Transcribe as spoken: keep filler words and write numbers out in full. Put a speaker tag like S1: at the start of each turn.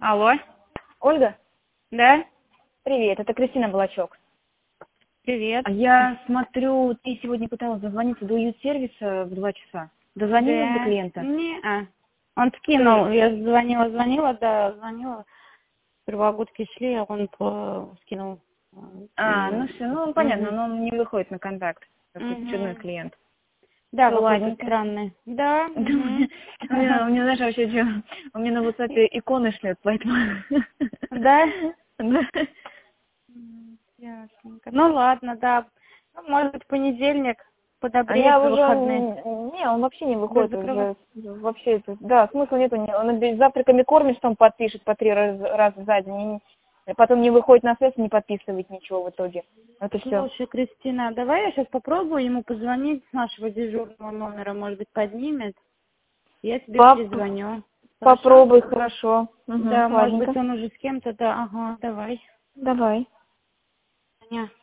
S1: Алло.
S2: Ольга?
S1: Да?
S2: Привет, это Кристина Балачок.
S1: Привет.
S2: Я смотрю, ты сегодня пыталась дозвониться до уют-сервиса в два часа. Дозвонилась
S1: Да.
S2: до клиента?
S1: Не, а. Он скинул, я звонила, звонила, да, звонила. Первогодки шли, а он по... скинул.
S2: А,
S1: И-
S2: ну все, ну понятно,
S1: Мгм.
S2: но он не выходит на контакт. Какой-то чудной
S1: Мгм.
S2: клиент.
S1: Да,
S2: Все,
S1: какой-то
S2: ладненько.
S1: странный. Да.
S2: Да, У меня,
S1: мгм.
S2: у меня, у меня, знаешь, вообще что, у меня на WhatsApp иконы шлют, поэтому...
S1: Да?
S2: Да.
S1: М, Ясненько. Ну ладно, да. Ну, может быть, понедельник
S2: А
S1: подобреет
S2: я
S1: за
S2: уже,
S1: выходные.
S2: не, он вообще не
S1: Вы
S2: выходит
S1: закрываете?
S2: уже, вообще, это, да, смысла нету, не- он без завтраками кормит, что он подпишет по три раза, раза за день, и потом не выходит на связь, не подписывает ничего в итоге, это все.
S1: Слушай, Кристина, давай я сейчас попробую ему позвонить с нашего дежурного номера, может быть, поднимет. Я тебе
S2: Поп
S1: перезвоню. Хорошо?
S2: попробуй, хорошо, угу,
S1: Да, может
S2: ладненько,
S1: быть, он уже с кем-то, да, ага, давай.
S2: давай.
S1: Аня.